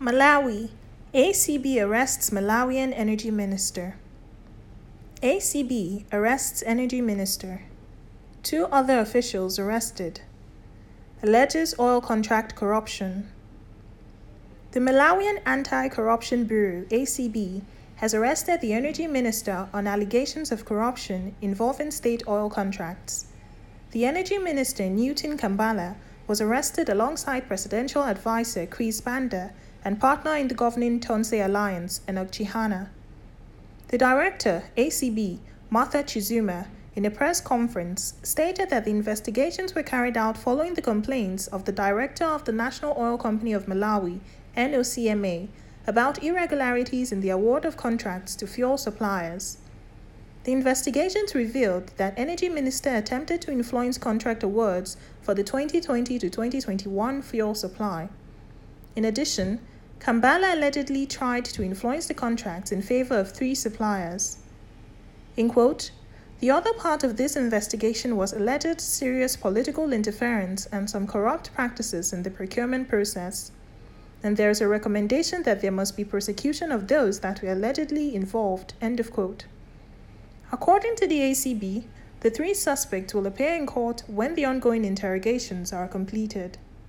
Malawi. ACB arrests Malawian Energy Minister. ACB arrests Energy Minister. 2 other officials arrested. Alleges oil contract corruption. The Malawian Anti-Corruption Bureau, ACB, has arrested the Energy Minister on allegations of corruption involving state oil contracts. The Energy Minister, Newton Kambala, was arrested alongside Presidential Advisor Chris Banda and partner in the governing Tonse Alliance, Enoch Chihana. The Director, ACB, Martha Chizuma, in a press conference, stated that the investigations were carried out following the complaints of the Director of the National Oil Company of Malawi, NOCMA, about irregularities in the award of contracts to fuel suppliers. The investigations revealed that Energy Minister attempted to influence contract awards for the 2020 to 2021 fuel supply. In addition, Kambala allegedly tried to influence the contracts in favor of 3 suppliers. In quote, "The other part of this investigation was alleged serious political interference and some corrupt practices in the procurement process. And there is a recommendation that there must be prosecution of those that were allegedly involved." End of quote. According to the ACB, the 3 suspects will appear in court when the ongoing interrogations are completed.